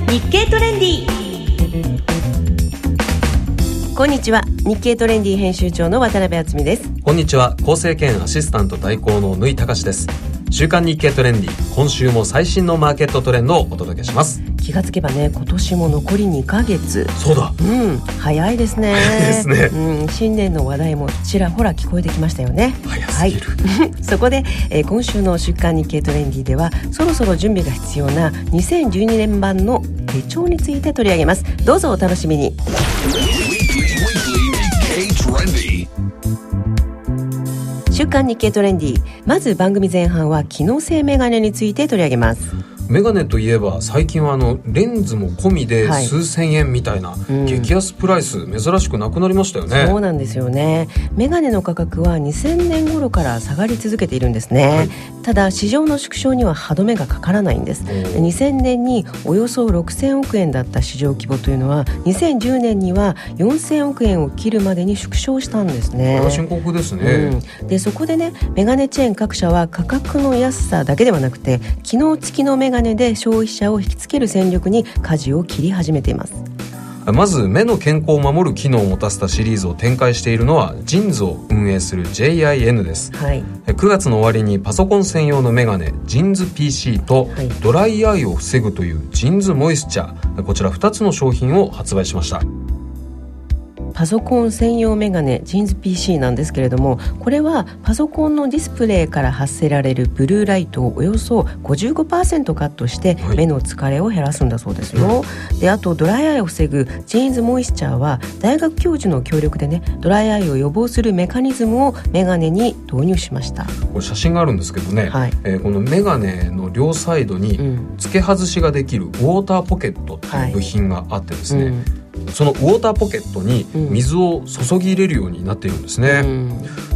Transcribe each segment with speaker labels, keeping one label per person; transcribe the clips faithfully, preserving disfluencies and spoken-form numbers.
Speaker 1: 日経トレンディ。こんにちは、日経トレンディ編集長の渡辺敦美です。
Speaker 2: こんにちは、構成兼アシスタント代行の縫井隆です。週刊日経トレンディ、今週も最新のマーケットトレンドをお届けします。
Speaker 1: 気がつけばね、今年も残りにかげつ。
Speaker 2: そうだ、
Speaker 1: うん、早いですね。
Speaker 2: 早いですね、
Speaker 1: うん、新年の話題もちらほら聞こえてきましたよね。
Speaker 2: 早すぎる、
Speaker 1: はい、そこで、えー、今週の週刊日経トレンディではそろそろ準備が必要なにせんじゅうにねん版の手帳について取り上げます。どうぞお楽しみに。週刊日経トレンディ、まず番組前半は機能性メガネについて取り上げます。
Speaker 2: メガネといえば最近はあのレンズも込みで数千円みたいな、はいうん、激安プライス珍しくなくなりましたよね。
Speaker 1: そうなんですよね。メガネの価格はにせんねん頃から下がり続けているんですね、はい、ただ市場の縮小には歯止めがかからないんです。にせんねんにおよそろくせんおくえんだった市場規模というのはにせんじゅうねんにはよんせんおくえんを切るまでに縮小したんですね。
Speaker 2: これは深刻ですね、
Speaker 1: うん、でそこでね、メガネチェーン各社は価格の安さだけではなくて機能付きのメガネで消費者を引きつける戦略に舵を切り始めています。
Speaker 2: まず目の健康を守る機能を持たせたシリーズを展開しているのはジンズを運営する ジェイアイエヌ です、はい、くがつの終わりにパソコン専用のメガネジンズ ピーシー とドライアイを防ぐというジンズモイスチャー、こちらふたつの商品を発売しました。
Speaker 1: パソコン専用メガネジンズ ピーシー なんですけれども、これはパソコンのディスプレイから発せられるブルーライトをおよそ ごじゅうごパーセント カットして目の疲れを減らすんだそうですよ、はい、であとドライアイを防ぐジンズモイスチャーは大学教授の協力でね、ドライアイを予防するメカニズムをメガネに導入しました。
Speaker 2: これ写真があるんですけどね、はいえー、このメガネの両サイドに付け外しができるウォーターポケットっていう部品があってですね、はいうんそのウォーターポケットに水を注ぎ入れるようになっているんですね、うん、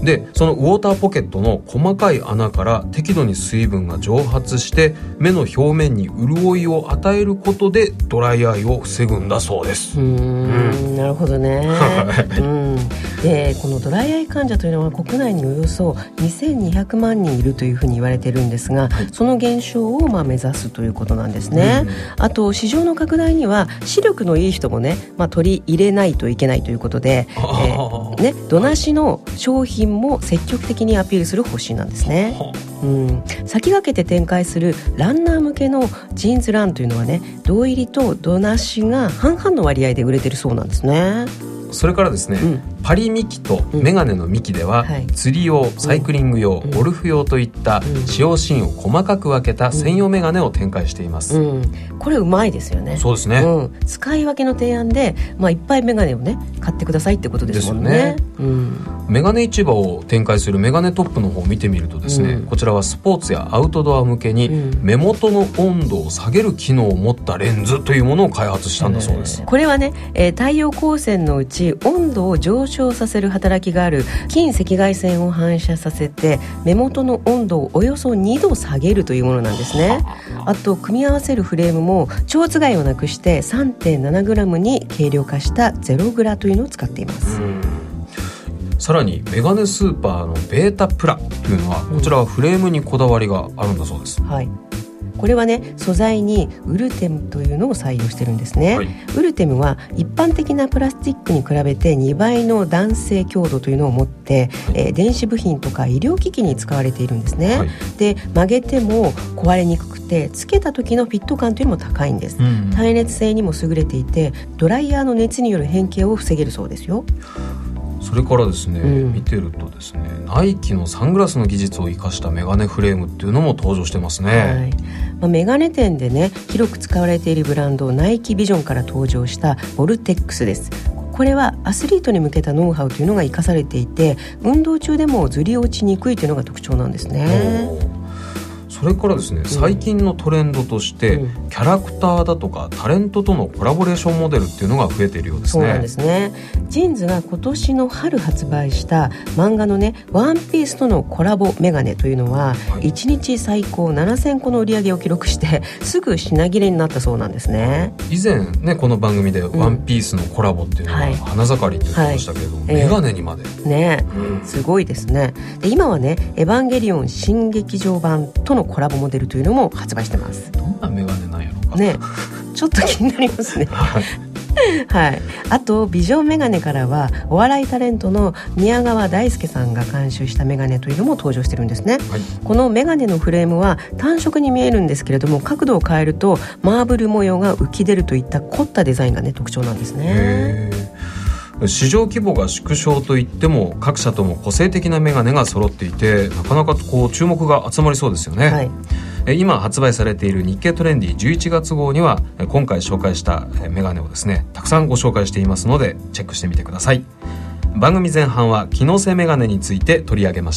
Speaker 2: でそのウォーターポケットの細かい穴から適度に水分が蒸発して目の表面に潤いを与えることでドライアイを防ぐんだそうです。うーん、
Speaker 1: うん、なるほどね、うん、でこのドライアイ患者というのは国内におよそにせんにひゃくまんにんいるというふうに言われているんですが、はい、その減少をまあ目指すということなんですね、うん、あと市場の拡大には視力のいい人もね、まあ、取り入れないといけないということで、えーね、度なしの商品も積極的にアピールする方針なんですね、うん、先駆けて展開するランナー向けのジーンズランというのはね、胴入りと度なしが半々の割合で売れてるそうなんですね。
Speaker 2: それからですね、うん、パリミキとメガネのミキでは、うんはい、釣り用、サイクリング用、うん、ゴルフ用といった使用シーンを細かく分けた専用メガネを展開しています、うんうん、これうまいですよね。 そうですね、うん、
Speaker 1: 使い分けの提案で、まあ、いっぱいメガネをね買ってくださいってことですもんね。ですよね、うん、
Speaker 2: メガネ市場を展開するメガネトップの方を見てみるとですね、うん、こちらはスポーツやアウトドア向けに目元の温度を下げる機能を持ったレンズというものを開発したんだそうです、
Speaker 1: うん、これはね、えー、太陽光線のうち温度を上昇させる働きがある近赤外線を反射させて目元の温度をおよそにど下げるというものなんですね。あと組み合わせるフレームも蝶番をなくして さんてんななグラム に軽量化したゼログラというのを使っています。うん、
Speaker 2: さらにメガネスーパーのベータプラというのは、こちらはフレームにこだわりがあるんだそうです、
Speaker 1: うんはい、これはね、素材にウルテムというのを採用してるんですね、はい、ウルテムは一般的なプラスチックに比べてにばいの弾性強度というのを持って、はいえー、電子部品とか医療機器に使われているんですね、はい、で曲げても壊れにくくてつけた時のフィット感というのも高いんです、うん、耐熱性にも優れていてドライヤーの熱による変形を防げるそうですよ。
Speaker 2: それからですね、うん、見てるとですね、ナイキのサングラスの技術を生かしたメガネフレームっていうのも登場してますね、はい
Speaker 1: まあ、メガネ店でね広く使われているブランドナイキビジョンから登場したボルテックスです。これはアスリートに向けたノウハウというのが生かされていて運動中でもずり落ちにくいというのが特徴なんですね。
Speaker 2: それからですね、最近のトレンドとして、うん、キャラクターだとかタレントとのコラボレーションモデルっていうのが増えているようですね。
Speaker 1: そうなんですね。ジーンズが今年の春発売した漫画のねワンピースとのコラボメガネというのは、はい、いちにち最高ななせんこの売り上げを記録してすぐ品切れになったそうなんですね。
Speaker 2: 以前ねこの番組でワンピースのコラボっていうのが花盛りって言ってましたけれども、はいはい、メガネにまで、
Speaker 1: えー、ね、うん、すごいですね。で今はねエヴァンゲリオン新劇場版とのコラボモデルというのも発売してます。
Speaker 2: どんなメガネなんやろうか
Speaker 1: ねちょっと気になりますねはい、あとビジョンメガネからはお笑いタレントの宮川大輔さんが監修したメガネというのも登場してるんですね、はい、このメガネのフレームは単色に見えるんですけれども、角度を変えるとマーブル模様が浮き出るといった凝ったデザインが、ね、特徴なんですね。
Speaker 2: 市場規模が縮小といっても各社とも個性的なメガネが揃っていて、なかなかこう注目が集まりそうですよね、はい、今発売されている日経トレンディじゅういちがつ号には今回紹介したメガネをですね、たくさんご紹介していますのでチェックしてみてください。番組前半は機能性メガネについて取り上げました。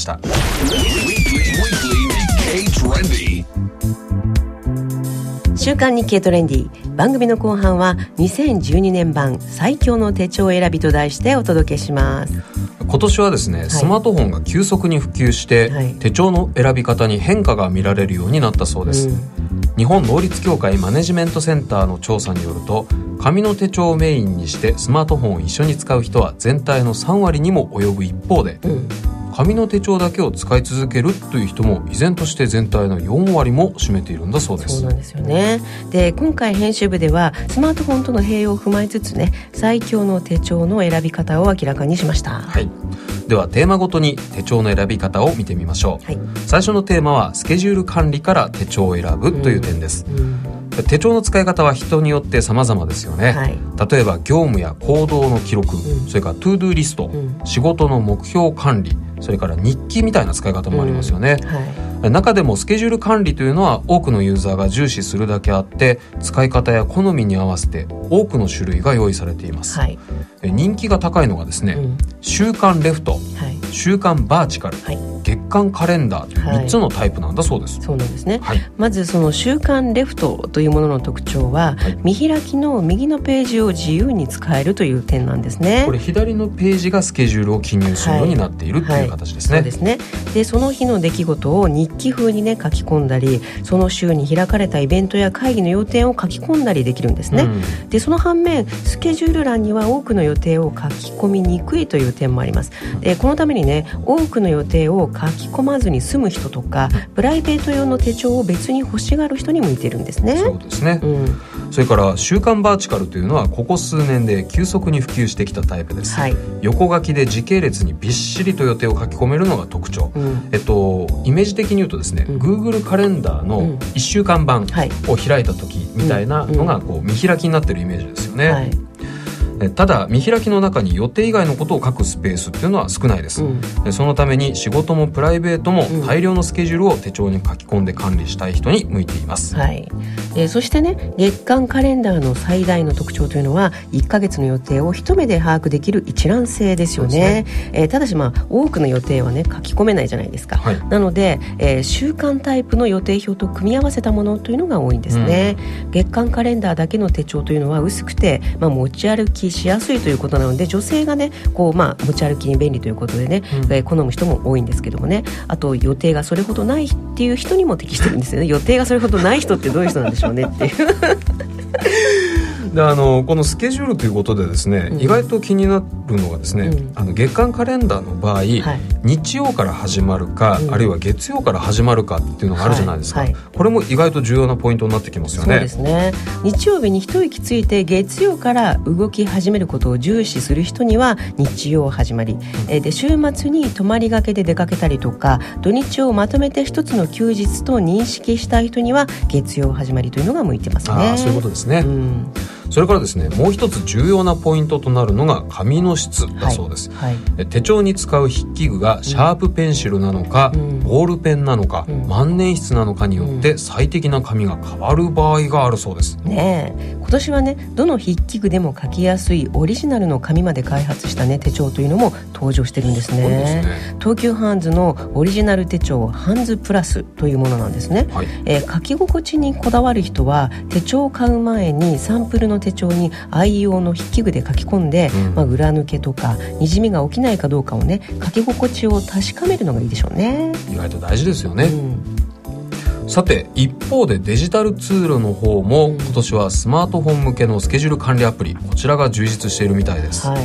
Speaker 1: 週刊日経トレンディ、番組の後半はにせんじゅうにねん版最強の手帳選びと題してお届けします。
Speaker 2: 今年はですね、はい、スマートフォンが急速に普及して、はい、手帳の選び方に変化が見られるようになったそうです、うん、日本能率協会マネジメントセンターの調査によると、紙の手帳をメインにしてスマートフォンを一緒に使う人は全体のさんわりにも及ぶ一方で、うん、紙の手帳だけを使い続けるという人も依然として全体のよんわりも占めているんだそうです。
Speaker 1: そうなんですよね。で、今回編集部ではスマートフォンとの併用を踏まえつつね、最強の手帳の選び方を明らかにしました。
Speaker 2: はい、ではテーマごとに手帳の選び方を見てみましょう、はい、最初のテーマはスケジュール管理から手帳を選ぶという点です、うんうん、手帳の使い方は人によって様々ですよね、はい、例えば業務や行動の記録、うん、それからトゥードゥーリスト、うん、仕事の目標管理、それから日記みたいな使い方もありますよね、うんはい、中でもスケジュール管理というのは多くのユーザーが重視するだけあって、使い方や好みに合わせて多くの種類が用意されています、はい、人気が高いのがですね、うん、週刊レフト、はい、週刊バーチカル、はい、月刊カレンダーというみっつのタイプなんだそうです、
Speaker 1: はい、そうなんですね、はい、まずその週刊レフトというものの特徴は、はい、見開きの右のページを自由に使えるという点なんですね。
Speaker 2: これ左のページがスケジュールを記入するようになっている、はい、という形ですね、
Speaker 1: はい、そうですね。で、その日の出来事を日記風にね書き込んだり、その週に開かれたイベントや会議の予定を書き込んだりできるんですね、うん、でその反面スケジュール欄には多くの予定を書き込みにくいという点もあります。でこのためにね、多くの予定を書き込まずに済む人とか、プライベート用の手帳を別に欲しがる人に向いてるんですね。
Speaker 2: そうですね、うん、それから週刊バーチカルというのはここ数年で急速に普及してきたタイプです、はい、横書きで時系列にびっしりと予定を書き込めるのが特徴、うん、えっと、イメージ的に言うとですね、うん、Google カレンダーのいっしゅうかん版を開いた時みたいなのがこう見開きになってるイメージですよね、はい、ただ見開きの中に予定以外のことを書くスペースっていうのは少ないです、うん、そのために仕事もプライベートも大量のスケジュールを手帳に書き込んで管理したい人に向いています、
Speaker 1: はい、えー、そしてね、月間カレンダーの最大の特徴というのはいっかげつの予定を一目で把握できる一覧性ですよ ね, ね、えー、ただしまあ多くの予定はね書き込めないじゃないですか、はい、なので、えー、週間タイプの予定表と組み合わせたものというのが多いんですね、うん、月間カレンダーだけの手帳というのは薄くて、まあ、持ち歩きしやすいということなので、女性がねこう、まあ、持ち歩きに便利ということでね、うん、えー、好む人も多いんですけどもね、あと予定がそれほどないっていう人にも適してるんですよね。予定がそれほどない人ってどういう人なんでしょうねっていう
Speaker 2: で、あのこのスケジュールということでですね、うん、意外と気になるのがですね、うん、あの月間カレンダーの場合、はい、日曜から始まるか、うん、あるいは月曜から始まるかっていうのがあるじゃないですか、はいはい、これも意外と重要なポイントになってきますよね。
Speaker 1: そうですね。日曜日に一息ついて月曜から動き始めることを重視する人には日曜始まり、うん、えで週末に泊まりがけで出かけたりとか、土日をまとめて一つの休日と認識したい人には月曜始まりというのが向いてますね。
Speaker 2: あ、そういうことですね、うん、それからですね、もう一つ重要なポイントとなるのが紙の質だそうです、はいはい、手帳に使う筆記具がシャープペンシルなのか、うん、ボールペンなのか、うん、万年筆なのかによって最適な紙が変わる場合があるそうです、
Speaker 1: ね、え今年はね、どの筆記具でも書きやすいオリジナルの紙まで開発した、ね、手帳というのも登場してるんです ね, ですね。東急ハンズのオリジナル手帳ハンズプラスというものなんですね、はい、えー、書き心地にこだわる人は手帳を買う前にサンプルの手帳に愛用の筆記具で書き込んで、うん、まあ、裏抜けとかにじみが起きないかどうかをね、書き心地を確かめるのがいいでしょうね。
Speaker 2: 意外と大事ですよね、うん、さて一方でデジタルツールの方も今年はスマートフォン向けのスケジュール管理アプリ、こちらが充実しているみたいです、
Speaker 1: はい、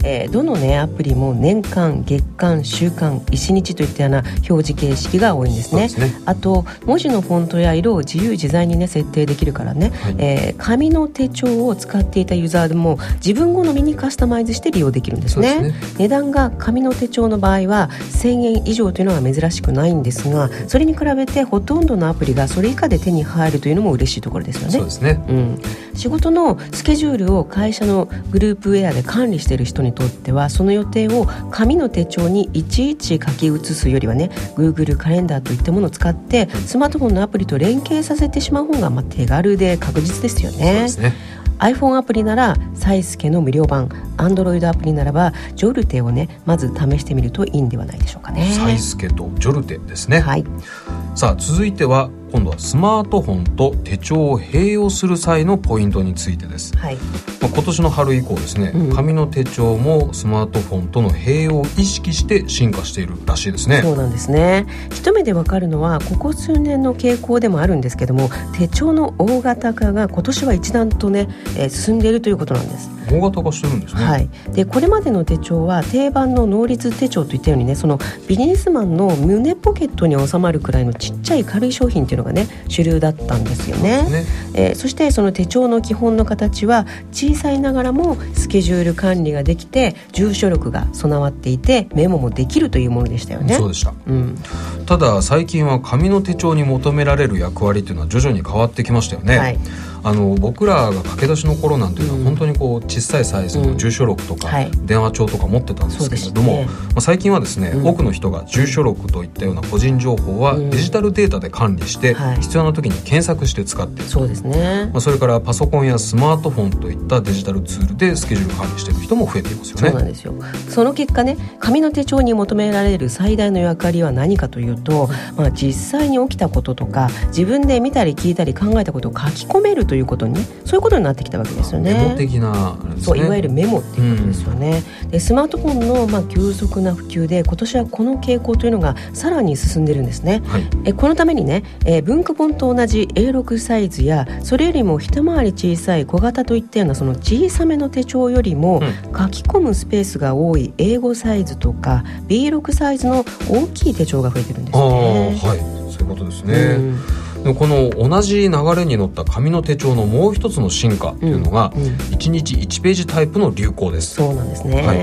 Speaker 1: えー、どの、ね、アプリも年間、月間、週間、いちにちといったような表示形式が多いんですね。ですね。あと文字のフォントや色を自由自在に、ね、設定できるからね、はい、えー、紙の手帳を使っていたユーザーでも自分好みにカスタマイズして利用できるんですね。そうですね。値段が紙の手帳の場合はせんえん以上というのは珍しくないんですが、それに比べてほとんどのアプリがそれ以下で手に入るというのも嬉しいところですよね。
Speaker 2: そうですね、
Speaker 1: うん、仕事のスケジュールを会社のグループウェアで管理している人にとっては、その予定を紙の手帳にいちいち書き写すよりはね、 Google カレンダーといったものを使ってスマートフォンのアプリと連携させてしまう方がまあ手軽で確実ですよね。そうですね。iPhone アプリならサイスケの無料版、 Android アプリならばジョルテをね、まず試してみるといいんではないでしょうかね。
Speaker 2: サイスケとジョルテですね。
Speaker 1: はい。
Speaker 2: さあ続いては今度はスマートフォンと手帳を併用する際のポイントについてです。はい。まあ、今年の春以降ですね、うん、紙の手帳もスマートフォンとの併用を意識して進化しているらしいですね。
Speaker 1: そうなんですね。一目でわかるのはここ数年の傾向でもあるんですけども、手帳の大型化が今年は一段とね、えー、進んでいるということなんです。
Speaker 2: 大型化してるんですね。
Speaker 1: はい。でこれまでの手帳は定番の能率手帳といったようにね、そのビジネスマンの胸ポケットに収まるくらいのちっちゃい軽い商品っていうのがね主流だったんですよね。 そうですね。えー、そしてその手帳の基本の形は小さいながらもスケジュール管理ができて住所力が備わっていてメモもできるというものでしたよね。
Speaker 2: そうでした、
Speaker 1: うん、
Speaker 2: ただ最近は紙の手帳に求められる役割というのは徐々に変わってきましたよね。はい。あの僕らが駆け出しの頃なんていうのは本当にこう小さいサイズの住所録とか電話帳とか持ってたんですけれども、ね、まあ、最近はですね、うん、多くの人が住所録といったような個人情報はデジタルデータで管理して、うん、はい、必要な時に検索して使っている。
Speaker 1: そうですね。
Speaker 2: まあ、それからパソコンやスマートフォンといったデジタルツールでスケジュール管理している人も増えていますよね。
Speaker 1: そうなんですよ。その結果ね、紙の手帳に求められる最大の役割は何かというと、まあ、実際に起きたこととか自分で見たり聞いたり考えたことを書き込めるということにね、そういうことになってきたわけですよね。
Speaker 2: メモ的な、ね、
Speaker 1: そう、いわゆるメモっていうことですよね。うん、でスマートフォンのまあ急速な普及で今年はこの傾向というのがさらに進んでるんですね。はい、えこのためにね、え文庫本と同じ エーろく サイズやそれよりも一回り小さい小型といったようなその小さめの手帳よりも、うん、書き込むスペースが多い エーご サイズとか ビーろく サイズの大きい手帳が増えてるんですね。
Speaker 2: あ、はい、そういうことですね。うん、この同じ流れに乗った紙の手帳のもう一つの進化というのが、うんうん、いちにちいちページタイプの流行です。
Speaker 1: そうなんですね。
Speaker 2: はい、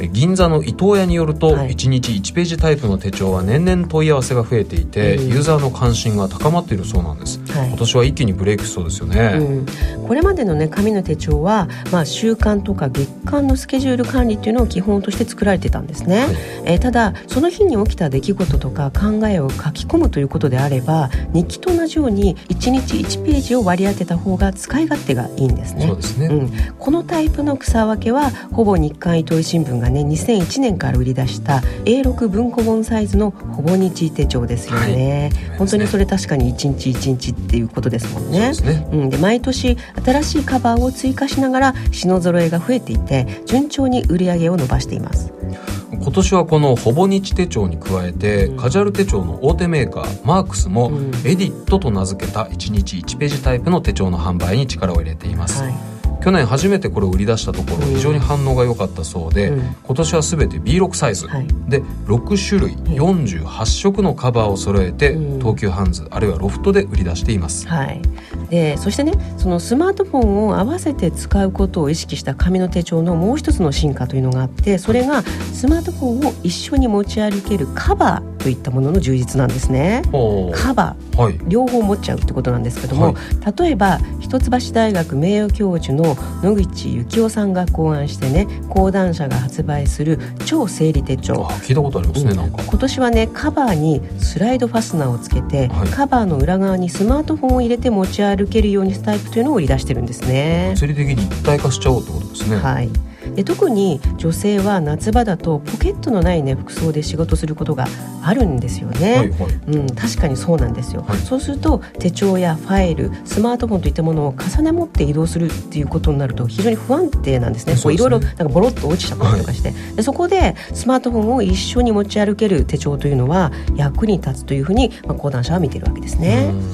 Speaker 2: 銀座の伊藤屋によると、はい、いちにちいちページタイプの手帳は年々問い合わせが増えていて、うん、ユーザーの関心が高まっているそうなんです。はい、今年は一気にブレイクしそうですよね。うん、
Speaker 1: これまでの、ね、紙の手帳は、まあ、週間とか月間のスケジュール管理というのを基本として作られてたんですね。はい、えー、ただその日に起きた出来事とか考えを書き込むということであれば日記と同じようにいちにちいちページを割り当てた方が使い勝手がいいんですね。
Speaker 2: そうですね。うん、こ
Speaker 1: のタイプの草分けはほぼ日刊糸井新聞がねにせんいちねんから売り出した エーろく 文庫本サイズのほぼ日手帳ですよね。はい、本当にそれ確かにいちにちいちにちっていうことですもんね。そうですね。うん、で毎年新しいカバーを追加しながら品揃えが増えていて順調に売り上げを伸ばしています。
Speaker 2: 今年はこのほぼ日手帳に加えて、うん、カジュアル手帳の大手メーカーマークスも、うん、エディットと名付けたいちにちいちページタイプの手帳の販売に力を入れています。はい、去年初めてこれを売り出したところ非常に反応が良かったそうで、うん、今年は全て ビーろく サイズ、はい、でろくしゅるいよんじゅうはっしょくのカバーを揃えて、うん、東急ハンズあるいはロフトで売り出しています。
Speaker 1: はい、でそしてねそのスマートフォンを合わせて使うことを意識した紙の手帳のもう一つの進化というのがあって、それがスマートフォンを一緒に持ち歩けるカバーといったものの充実なんですね。カバー、はい、両方持っちゃうってことなんですけども、はい、例えば一橋大学名誉教授の野口幸雄さんが考案してね講談社が発売する超整理手帳。
Speaker 2: あ、聞いたことありますね。うん、なんか
Speaker 1: 今年はねカバーにスライドファスナーをつけて、はい、カバーの裏側にスマートフォンを入れて持ち歩けるようにしたタイプというのを売り出してるんですね。
Speaker 2: 物理的に一体化しちゃおうってことですね。
Speaker 1: はい、で特に女性は夏場だとポケットのない、ね、服装で仕事することがあるんですよね。はいはい、うん、確かにそうなんですよ。はい、そうすると手帳やファイルスマートフォンといったものを重ね持って移動するっていうことになると非常に不安定なんですね。いろいろボロッと落ちちゃったりとかして、はい、でそこでスマートフォンを一緒に持ち歩ける手帳というのは役に立つというふうに、まあ、講談社は見ているわけですね。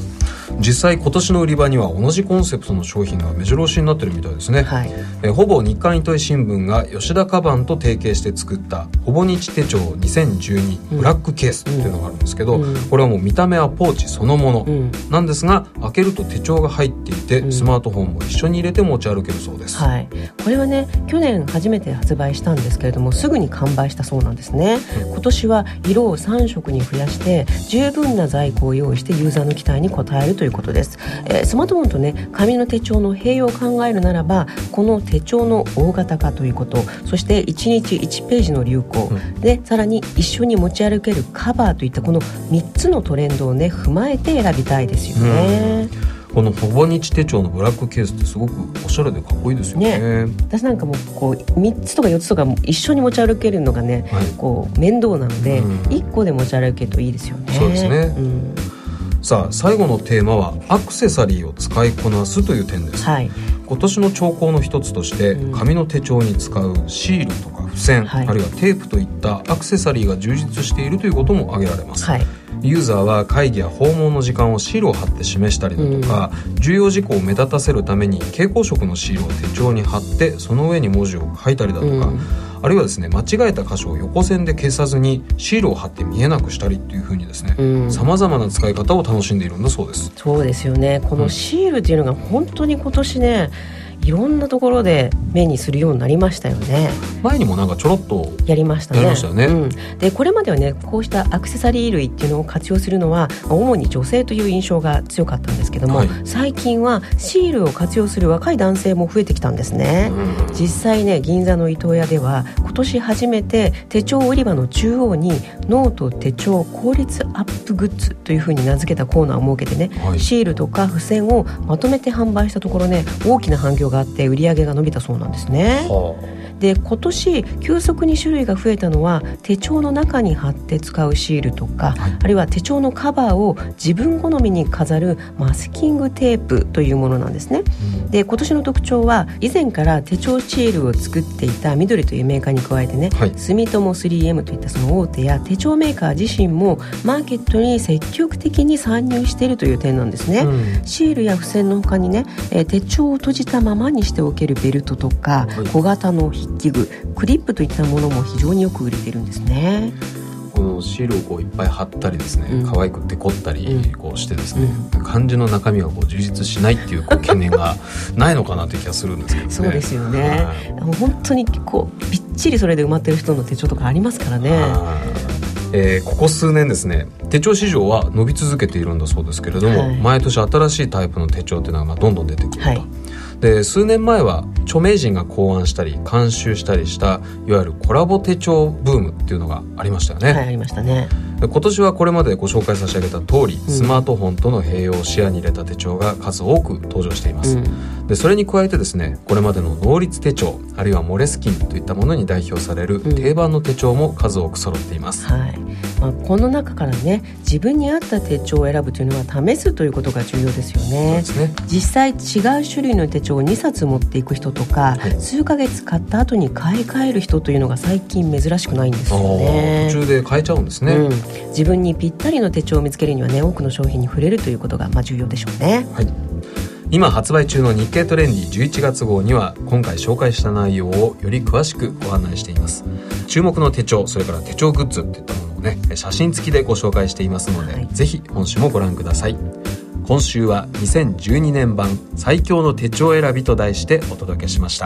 Speaker 2: 実際今年の売り場には同じコンセプトの商品が目白押しになってるみたいですね、はい、えほぼ日刊糸井新聞が吉田カバンと提携して作ったほぼ日手帳にせんじゅうにブラックケースっていうのがあるんですけど、うん、これはもう見た目はポーチそのものなんですが、開けると手帳が入っていて、うん、スマートフォンも一緒に入れて持ち歩けるそうです、
Speaker 1: はい、これはね去年初めて発売したんですけれどもすぐに完売したそうなんですね、うん、今年は色をさん色に増やして十分な在庫を用意してユーザーの期待に応えるということです、えー、スマートフォンとね紙の手帳の併用を考えるならばこの手帳の大型化ということ、そしていちにちいちページの流行、うん、でさらに一緒に持ち歩けるカバーといったこのみっつのトレンドをね踏まえて選びたいですよね、
Speaker 2: うん、このほぼ日手帳のブラックケースってすごくおしゃれでかっこいいですよ ね, ね
Speaker 1: 私なんかもうこうみっつとかよっつとか一緒に持ち歩けるのがね、はい、こう面倒なので、うん、いっこで持ち歩けるといいですよね。
Speaker 2: そうですね、うん、さあ最後のテーマはアクセサリーを使いこなすという点です、はい、今年の兆候の一つとして紙の手帳に使うシールとか付箋、はい、あるいはテープといったアクセサリーが充実しているということも挙げられます、はい、ユーザーは会議や訪問の時間をシールを貼って示したりだとか、うん、重要事項を目立たせるために蛍光色のシールを手帳に貼ってその上に文字を書いたりだとか、うん、あるいはですね間違えた箇所を横線で消さずにシールを貼って見えなくしたりっていう風にですねさまざまな使い方を楽しんでいるんだそうです。
Speaker 1: そうですよね。このシールっていうのが本当に今年ねいろんなところで目にするようになりましたよね。
Speaker 2: 前にもなんかちょろっと
Speaker 1: やりましたね。
Speaker 2: やりましたよね、
Speaker 1: うん、でこれまではねこうしたアクセサリー類っていうのを活用するのは主に女性という印象が強かったんですけども、はい、最近はシールを活用する若い男性も増えてきたんですね。実際ね銀座の伊東屋では今年初めて手帳売り場の中央にノート手帳効率アップグッズというふうに名付けたコーナーを設けてね、はい、シールとか付箋をまとめて販売したところね大きな反響があって売り上げが伸びたそうなんですね。はあで今年急速に種類が増えたのは手帳の中に貼って使うシールとか、はい、あるいは手帳のカバーを自分好みに飾るマスキングテープというものなんですね、うん、で今年の特徴は以前から手帳シールを作っていた緑というメーカーに加えてね、はい、住友 スリーエム といったその大手や手帳メーカー自身もマーケットに積極的に参入しているという点なんですね、うん、シールや付箋の他にね、えー、手帳を閉じたままにしておけるベルトとか、はい、小型の筆器具クリップといったものも非常によく売れているんですね。
Speaker 2: このシールをこういっぱい貼ったりですね、うん、可愛くデコったりこうしてですね、うん、漢字の中身がこう充実しないっていうこう懸念がないのかなという気がするんですけどね。
Speaker 1: そうですよね、はい、もう本当にこうびっちりそれで埋まってる人の手帳とかありますからね。
Speaker 2: えー、ここ数年ですね手帳市場は伸び続けているんだそうですけれども、はい、毎年新しいタイプの手帳っていうのがまあどんどん出てくると、はい、で数年前は著名人が考案したり監修したりしたいわゆるコラボ手帳ブームっていうのがありましたよね。
Speaker 1: はいありましたね。
Speaker 2: 今年はこれまでご紹介差し上げた通り、うん、スマートフォンとの併用を視野に入れた手帳が数多く登場しています、うん、でそれに加えてですねこれまでのノーリツ手帳あるいはモレスキンといったものに代表される定番の手帳も数多く揃っています、
Speaker 1: うんはいまあ、この中からね自分に合った手帳を選ぶというのは試すということが重要ですよね。そうですね。実際違う種類の手帳をにさつ持っていく人とか、はい、数ヶ月買った後に買い替える人というのが最近珍しくないんですよね。
Speaker 2: 途中で変えちゃうんですね、うん、
Speaker 1: 自分にぴったりの手帳を見つけるにはね多くの商品に触れるということがまあ重要でしょうね、はい、
Speaker 2: 今発売中の日経トレンディじゅういちがつ号には今回紹介した内容をより詳しくご案内しています。注目の手帳それから手帳グッズといったものをね写真付きでご紹介していますので、はい、ぜひ本誌もご覧ください。今週はにせんじゅうにねん版最強の手帳選びと題してお届けしました。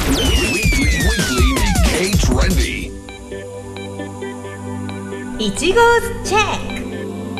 Speaker 3: いち号チェック。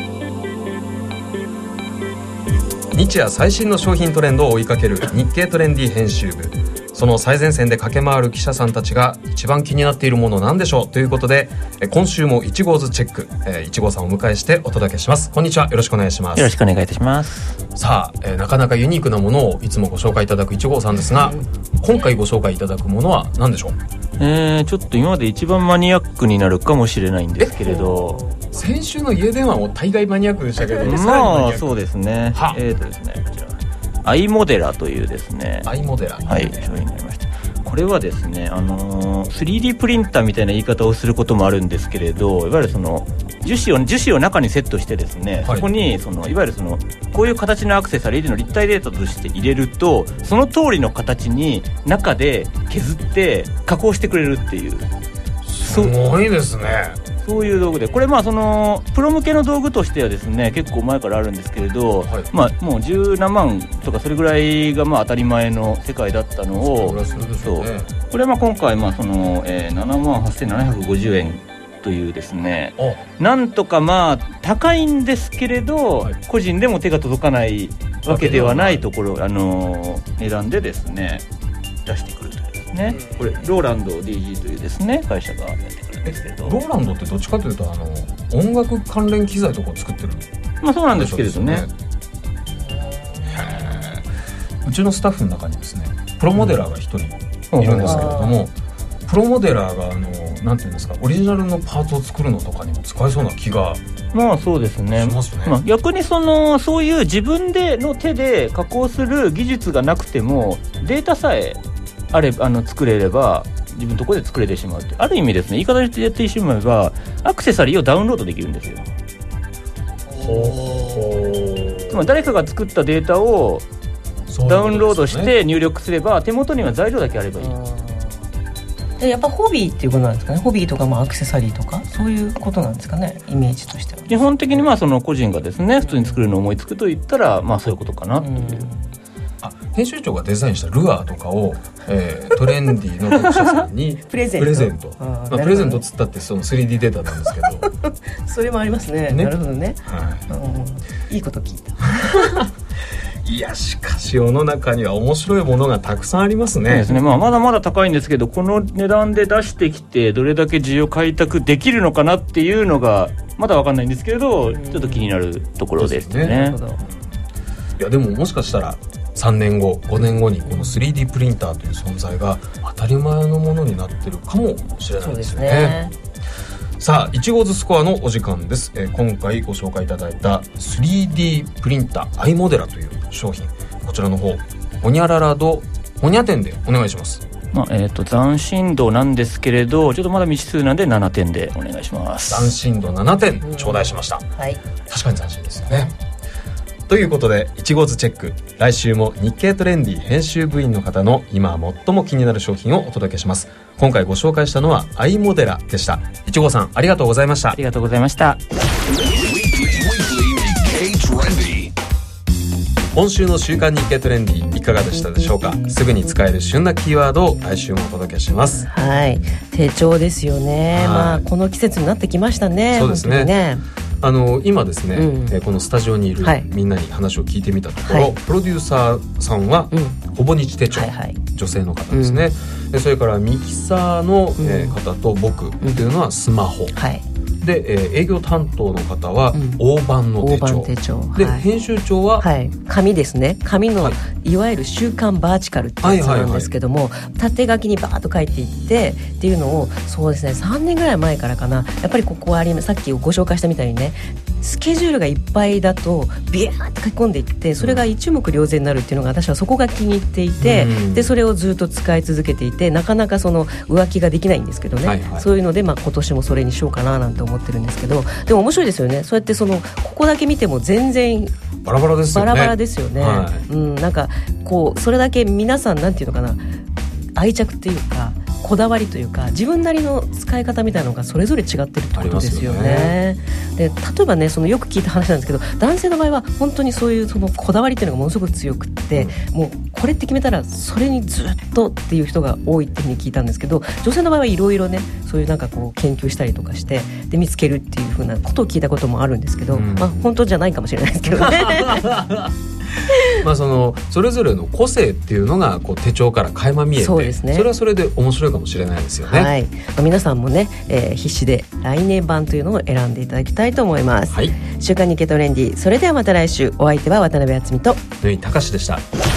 Speaker 2: 日夜最新の商品トレンドを追いかける日経トレンディ編集部、その最前線で駆け回る記者さんたちが一番気になっているものなんでしょうということで今週もいち号ズチェック、えー、いち号さんをお迎えしてお届けします。こんにちは、よろしくお願いします。
Speaker 4: よろしくお願いいたします。
Speaker 2: さあ、えー、なかなかユニークなものをいつもご紹介いただくいち号さんですが、今回ご紹介いただくものは何でしょう。
Speaker 4: えー、ちょっと今まで一番マニアックになるかもしれないんですけれど、
Speaker 2: 先週の家電話も大概マニアックでしたけど、
Speaker 4: まあそうですね。えーとですねこちらアイモデラというですね
Speaker 2: アイモデラ
Speaker 4: はい商品になりました。これはですね、あのー、スリーディー プリンターみたいな言い方をすることもあるんですけれど、いわゆるその樹脂を樹脂を中にセットしてですね、はい、そこにそのいわゆるそのこういう形のアクセサリーの立体データとして入れるとその通りの形に中で削って加工してくれるっていう。
Speaker 2: すごいですね。
Speaker 4: そういう道具で、これまあそのプロ向けの道具としてはですね結構前からあるんですけれど、はい、まあもう十何万とかそれぐらいがまあ当たり前の世界だったのを、そうこれはまあ今回まあその、えー、ななまんはっせんななひゃくごじゅうえんというですね、なんとかまあ高いんですけれど、はい、個人でも手が届かないわけではないところ、あの値段でですね出してくるというですね、うん、これローランド ディージー というですね会社がやってくるんですけど、
Speaker 2: ローランドってどっちかというとあの音楽関連機材とかを作ってる、
Speaker 4: まあそうなんですけれどね。
Speaker 2: へうちのスタッフの中にですねプロモデラーが一人いるんですけれども、うん、プロモデラーがあのなんていうんですかオリジナルのパーツを作るのとかにも使えそうな気が
Speaker 4: まあそうですね。
Speaker 2: しますね。
Speaker 4: まあ、逆にそのそういう自分での手で加工する技術がなくてもデータさえあれあの作れれば自分のところで作れてしまうってある意味ですね言い方でやってしまえばアクセサリーをダウンロードできるんですよ。
Speaker 2: ほう。
Speaker 4: つまり誰かが作ったデータをダウンロードして入力すれば手元には材料だけあればいい。
Speaker 1: でやっぱホビーっていうことなんですかね。ホビーとかまあアクセサリーとかそういうことなんですかね、イメージとしては。
Speaker 4: 基本的にまあその個人がですね普通に作るのを思いつくと言ったらまあそういうことかなっていう、うん、
Speaker 2: あ編集長がデザインしたルアーとかを、えー、トレンディーの読者さんにプレゼントプレゼント、まあ、プレゼントっつったってその スリーディー データなんですけど
Speaker 1: それもありますね。ねなるほどね、はい、いいこと聞いた
Speaker 2: いやしかし世の中には面白いものがたくさんありますね。
Speaker 4: そうですね、まあ、まだまだ高いんですけどこの値段で出してきてどれだけ需要開拓できるのかなっていうのがまだ分かんないんですけれどちょっと気になるところですね。ですね。
Speaker 2: いやでももしかしたらさんねんご、ごねんごにこの スリーディー プリンターという存在が当たり前のものになってるかもしれないですよね。さあいち号ズスコアのお時間です、えー、今回ご紹介いただいた スリーディー プリンターアイモデラという商品、こちらの方ホニャララドホニャ店でお願いします。
Speaker 4: まあえー、と斬新度なんですけれどちょっとまだ未知数なんでななてんでお願いします。
Speaker 2: 斬新度ななてん頂戴しました、うんはい、確かに斬新ですよね。ということでいち号ズチェック、来週も日経トレンディ編集部員の方の今最も気になる商品をお届けします。今回ご紹介したのはアイモデラでした。いち号さんありがとうございました。
Speaker 4: ありがとうございました。
Speaker 2: 今週の週刊日経トレンディいかがでしたでしょうか。すぐに使える旬なキーワードを来週もお届けします。
Speaker 1: はい、手帳ですよね。まあこの季節になってきましたね。
Speaker 2: そうですね。ねあの今ですね、うんえー、このスタジオにいるみんなに話を聞いてみたところ、はい、プロデューサーさんは、うん、ほぼ日手帳、はいはい、女性の方ですね、うん、でそれからミキサーの、うんえー、方と僕っていうのはスマホ、うんはいで、えー、営業担当の方は大判の手帳、うん、大判手帳で、はい、編集長は、
Speaker 1: はい、紙ですね。紙の、はい、いわゆる週刊バーチカルってやつなんですけども、はいはいはい、縦書きにバーッと書いていってっていうのをそうですねさんねんぐらい前からかなやっぱりここはありさっきご紹介したみたいにねスケジュールがいっぱいだとビヤーって書き込んでいってそれが一目瞭然になるっていうのが私はそこが気に入っていて、うん、でそれをずっと使い続けていてなかなかその浮気ができないんですけどね、はいはい、そういうので、まあ、今年もそれにしようかななんて思ってるんですけどでも面白いですよね。そうやってそのここだけ見ても全然
Speaker 2: バラバラですよね。
Speaker 1: バラバラですよね、はいうん、なんかこうそれだけ皆さんなんていうのかな愛着っていうかこだわりというか自分なりの使い方みたいなのがそれぞれ違ってるってことですよね。で例えばねそのよく聞いた話なんですけど男性の場合は本当にそういうそのこだわりっていうのがものすごく強くって、うん、もうこれって決めたらそれにずっとっていう人が多いっていうふうに聞いたんですけど女性の場合はいろいろねそういうなんかこう研究したりとかしてで見つけるっていうふうなことを聞いたこともあるんですけど、うんまあ、本当じゃないかもしれないですけどね
Speaker 2: まあそのそれぞれの個性っていうのがこう手帳から垣間見えて
Speaker 1: そうですね、
Speaker 2: それはそれで面白いかもしれないですよね。
Speaker 1: はい、まあ、皆さんもね、えー、必死で来年版というのを選んでいただきたいと思います、はい、週刊日経トレンディそれではまた来週お相手は渡辺敦美と
Speaker 2: 縫井隆でした。